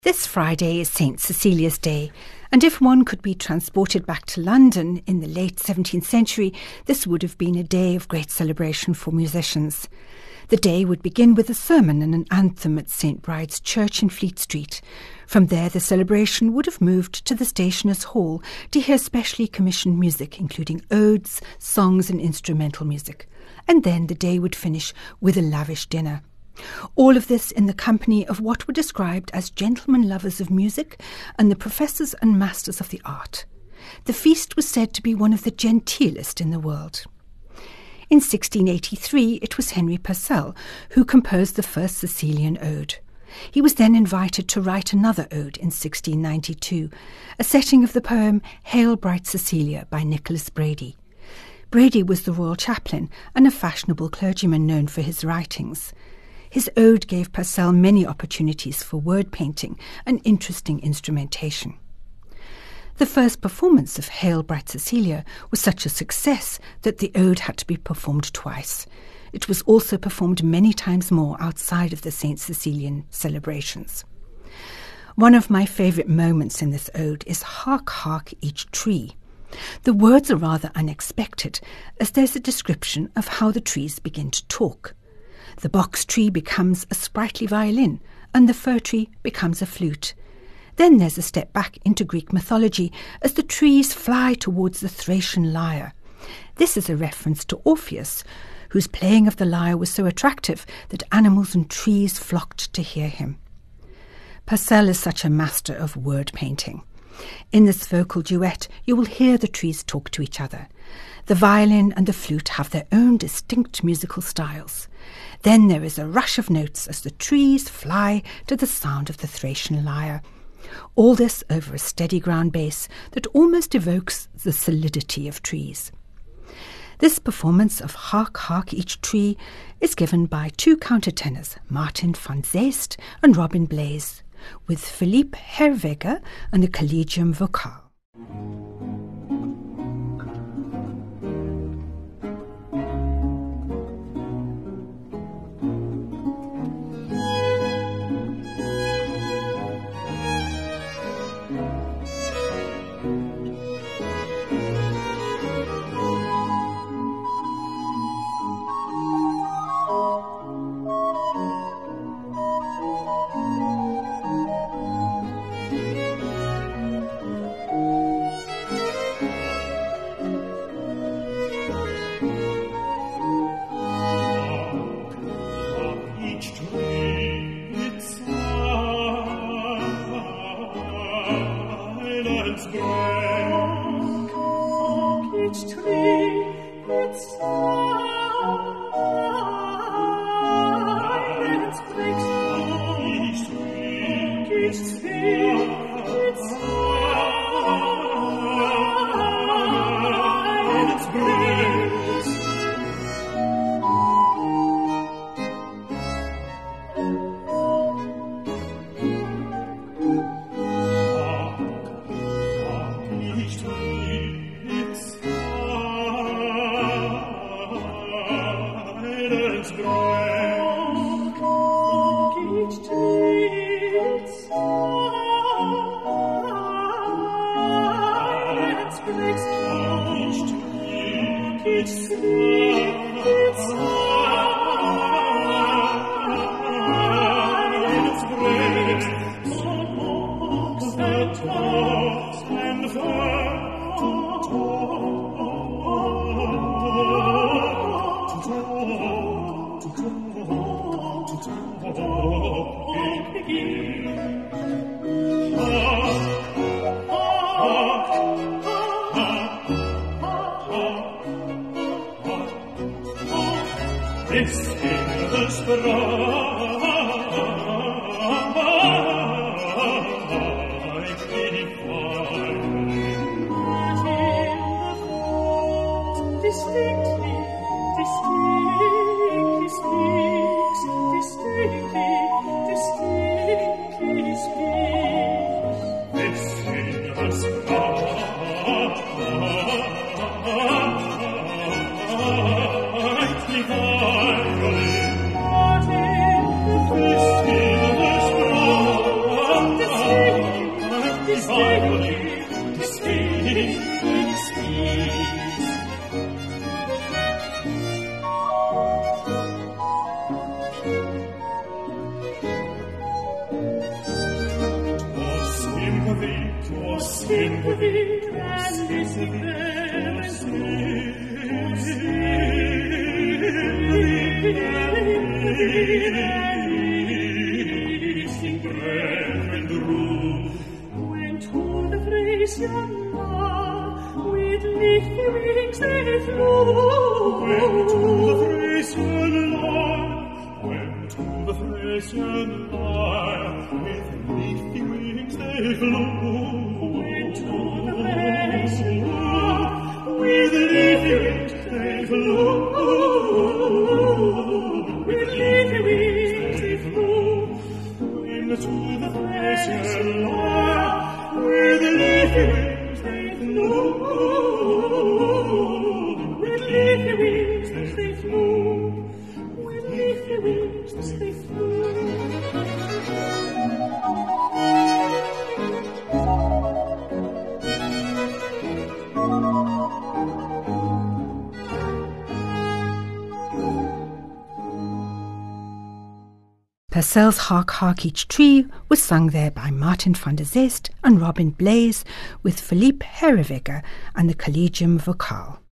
This Friday is St. Cecilia's Day, and if one could be transported back to London in the late 17th century, this would have been a day of great celebration for musicians. The day would begin with a sermon and an anthem at St. Bride's Church in Fleet Street. From there, the celebration would have moved to the Stationers' Hall to hear specially commissioned music, including odes, songs and instrumental music. And then the day would finish with a lavish dinner. All of this in the company of what were described as gentlemen lovers of music and the professors and masters of the art. The feast was said to be one of the genteelest in the world. In 1683, it was Henry Purcell who composed the first Cecilian ode. He was then invited to write another ode in 1692, a setting of the poem Hail Bright Cecilia by Nicholas Brady. Brady was the royal chaplain and a fashionable clergyman known for his writings. His ode gave Purcell many opportunities for word painting and interesting instrumentation. The first performance of Hail Bright Cecilia was such a success that the ode had to be performed twice. It was also performed many times more outside of the St. Cecilian celebrations. One of my favourite moments in this ode is Hark, hark, each tree. The words are rather unexpected, as there's a description of how the trees begin to talk. The box tree becomes a sprightly violin, and the fir tree becomes a flute. Then there's a step back into Greek mythology as the trees fly towards the Thracian lyre. This is a reference to Orpheus, whose playing of the lyre was so attractive that animals and trees flocked to hear him. Purcell is such a master of word painting. In this vocal duet, you will hear the trees talk to each other. The violin and the flute have their own distinct musical styles. Then there is a rush of notes as the trees fly to the sound of the Thracian lyre. All this over a steady ground bass that almost evokes the solidity of trees. This performance of Hark, Hark, Each Tree is given by two countertenors, Martin van Zeest and Robin Blaze, with Philippe Herweger and the Collegium Vocal. Martin sympathy, and in breath and room, when to the Frisian Mar, with lifted wings they flew. When to the Frisian Mar, when to the Frisian Mar, with lifted wings they flew. When to the Frisian Mar, with lifted wings they flew. With lifted wings they flew. When to the Frisian Mar, with lifted wings they flew. With lifted wings they flew. With lifted wings they flew. Purcell's Hark, Hark Each Tree was sung there by Martin van der Zest and Robin Blaze with Philippe Herreweger and the Collegium Vocal.